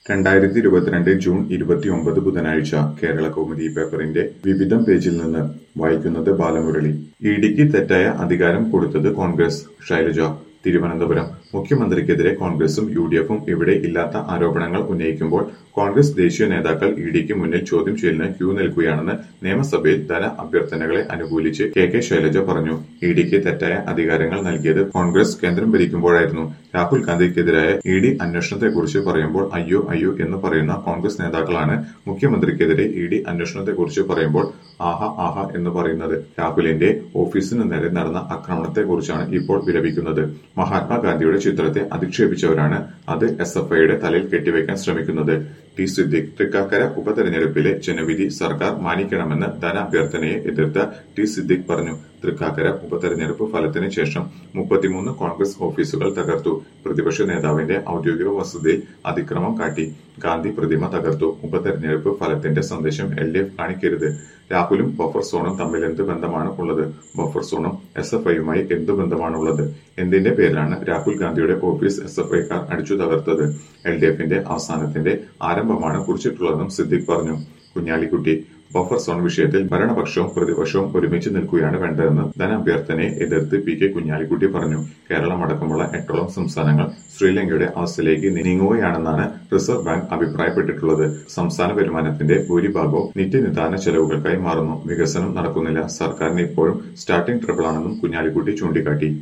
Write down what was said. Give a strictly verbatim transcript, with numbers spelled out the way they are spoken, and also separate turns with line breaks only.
രണ്ടായിരത്തി ഇരുപത്തിരണ്ട് ജൂൺ ഇരുപത്തിയൊമ്പത് ബുധനാഴ്ച കേരളകൗമുദി പേപ്പറിന്റെ വിവിധം പേജിൽ നിന്ന് വായിക്കുന്നത് ബാലമുരളി. ഇഡിക്ക് തെറ്റായ അധികാരം കൊടുത്തത് കോൺഗ്രസ്. ശൈലജ തിരുവനന്തപുരം. മുഖ്യമന്ത്രിക്കെതിരെ കോൺഗ്രസും യു ഡി എഫും ഇവിടെ ഇല്ലാത്ത ആരോപണങ്ങൾ ഉന്നയിക്കുമ്പോൾ കോൺഗ്രസ് ദേശീയ നേതാക്കൾ ഇഡിക്ക് മുന്നിൽ ചോദ്യം ചെയ്യലിന് ക്യൂ നിൽക്കുകയാണെന്ന് നിയമസഭയിൽ ധന അഭ്യർത്ഥനകളെ അനുകൂലിച്ച് കെ കെ ശൈലജ പറഞ്ഞു. ഇഡിക്ക് തെറ്റായ അധികാരങ്ങൾ നൽകിയത് കോൺഗ്രസ് കേന്ദ്രം ഭരിക്കുമ്പോഴായിരുന്നു. രാഹുൽ ഗാന്ധിക്കെതിരായ ഇ ഡി അന്വേഷണത്തെക്കുറിച്ച് പറയുമ്പോൾ അയ്യോ അയ്യോ എന്ന് പറയുന്ന കോൺഗ്രസ് നേതാക്കളാണ് മുഖ്യമന്ത്രിക്കെതിരെ ഇ ഡി അന്വേഷണത്തെക്കുറിച്ച് പറയുമ്പോൾ ആഹ ആഹ എന്ന് പറയുന്നത്. രാഹുലിന്റെ ഓഫീസിനു നേരെ നടന്ന ആക്രമണത്തെക്കുറിച്ചാണ് ഇപ്പോൾ വിലപിക്കുന്നത്. മഹാത്മാഗാന്ധിയുടെ ചിത്രത്തെ അധിക്ഷേപിച്ചവരാണ് അത് എസ് എഫ് ഐയുടെ തലയിൽ കെട്ടിവെക്കാൻ ശ്രമിക്കുന്നത്. ടി സിദ്ദിഖ്. തൃക്കാക്കര ഉപതെരഞ്ഞെടുപ്പിലെ ജനവിധി സർക്കാർ മാനിക്കണമെന്ന് ധനാഭ്യർത്ഥനയെ എതിർത്ത ടി സിദ്ദിഖ് പറഞ്ഞു. തൃക്കാക്കര ഉപതെരഞ്ഞെടുപ്പ് ഫലത്തിന് ശേഷം മുപ്പത്തിമൂന്ന് കോൺഗ്രസ് ഓഫീസുകൾ തകർത്തു. പ്രതിപക്ഷ നേതാവിന്റെ ഔദ്യോഗിക വസതിയിൽ അതിക്രമം കാട്ടി. ഗാന്ധി പ്രതിമ തകർത്തു. ഉപതെരഞ്ഞെടുപ്പ് ഫലത്തിന്റെ സന്ദേശം എൽ ഡി എഫ് കാണിക്കരുത്. രാഹുലും ബഫർ സോണും തമ്മിൽ എന്ത് ബന്ധമാണ് ഉള്ളത്? ബഫർ സോണും എസ് എഫ് ഐയുമായി എന്തു ബന്ധമാണുള്ളത്? എന്തിന്റെ പേരിലാണ് രാഹുൽ ഗാന്ധിയുടെ ഓഫീസ് എസ് എഫ് ഐക്കാർ അടിച്ചു തകർത്തത്? എൽ ഡി എഫിന്റെ അവസാനത്തിന്റെ ആരംഭമാണ് കുറിച്ചിട്ടുള്ളതെന്നും സിദ്ദിഖ് പറഞ്ഞു. കുഞ്ഞാലിക്കുട്ടി. ബഫർ സോൺ വിഷയത്തിൽ ഭരണപക്ഷവും പ്രതിപക്ഷവും ഒരുമിച്ച് നിൽക്കുകയാണ് വേണ്ടതെന്ന് ധനാഭ്യർത്ഥനയെ എതിർത്ത് പി കെ കുഞ്ഞാലിക്കുട്ടി പറഞ്ഞു. കേരളമടക്കമുള്ള എട്ടോളം സംസ്ഥാനങ്ങൾ ശ്രീലങ്കയുടെ അവസ്ഥയിലേക്ക് നീങ്ങുകയാണെന്നാണ് റിസർവ് ബാങ്ക് അഭിപ്രായപ്പെട്ടിട്ടുള്ളത്. സംസ്ഥാന വരുമാനത്തിന്റെ ഭൂരിഭാഗവും നിത്യനിദാന ചെലവുകൾക്കായി മാറുന്നു. വികസനം നടക്കുന്നില്ല. സർക്കാരിന് ഇപ്പോഴും സ്റ്റാർട്ടിംഗ് ട്രബിളാണെന്നും കുഞ്ഞാലിക്കുട്ടി ചൂണ്ടിക്കാട്ടി.